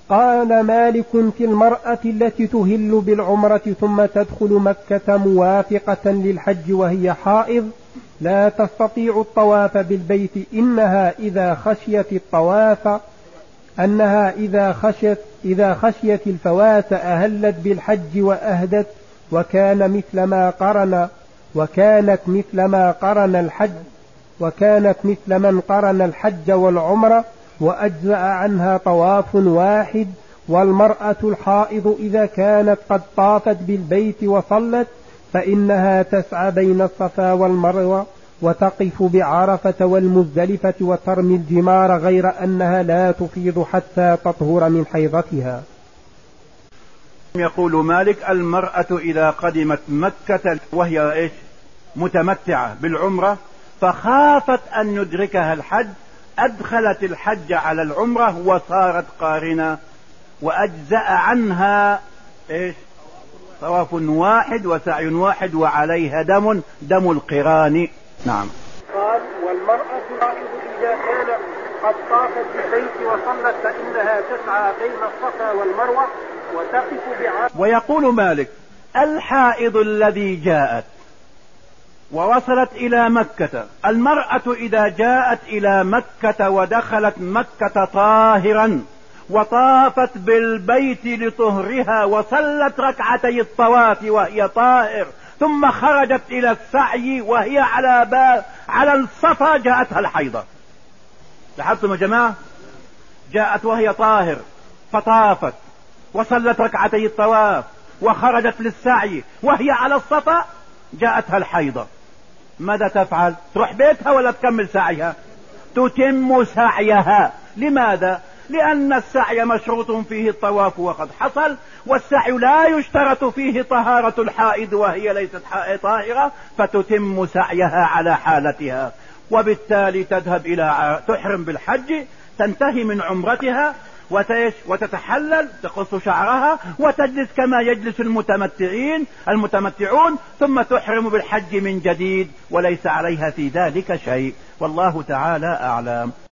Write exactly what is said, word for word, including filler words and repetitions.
قال مالك في المرأة التي تهل بالعمرة ثم تدخل مكة موافقة للحج وهي حائض لا تستطيع الطواف بالبيت إنها إذا خشيت الطواف أنها إذا خشيت إذا خشيت الفوات أهلت بالحج وأهدت وكان مثل ما قرن وكانت مثل ما قرن الحج وكانت مثل من قرن الحج والعمرة وأجزأ عنها طواف واحد. والمرأة الحائض إذا كانت قد طافت بالبيت وصلت فإنها تسعى بين الصفا والمروة وتقف بعرفة والمزدلفة وترمي الجمار غير أنها لا تفيض حتى تطهر من حيضتها. يقول مالك المرأة إذا قدمت مكة وهي إيش متمتعة بالعمرة فخافت أن يدركها الحج أدخلت الحج على العمرة وصارت قارنة وأجزأ عنها إيش طواف واحد وسعي واحد وعليها دم دم القران. نعم. قال والمرأة الحائض إذا كانت قد طافت بالبيت وصلت فإنها تسعى بين الصفا والمروة وتقف بعرفة. ويقول مالك الحائض الذي جاءت ووصلت إلى مكة المرأة إذا جاءت إلى مكة ودخلت مكة طاهرا وطافت بالبيت لطهرها وصلت ركعتي الطواف وهي طاهر ثم خرجت إلى السعي وهي على باب على الصفا جاءتها الحيضة. لاحظتم يا جماعة؟ جاءت وهي طاهر فطافت وصلت ركعتي الطواف وخرجت للسعي وهي على الصفا جاءتها الحيضة. ماذا تفعل؟ تروح بيتها ولا تكمل سعيها؟ تتم سعيها. لماذا؟ لأن السعي مشروط فيه الطواف وقد حصل والسعي لا يشترط فيه طهارة الحائض وهي ليست طاهرة فتتم سعيها على حالتها وبالتالي تذهب إلى تحرم بالحج تنتهي من عمرتها وتتحلل تقص شعرها وتجلس كما يجلس المتمتعين المتمتعون ثم تحرم بالحج من جديد وليس عليها في ذلك شيء والله تعالى أعلم.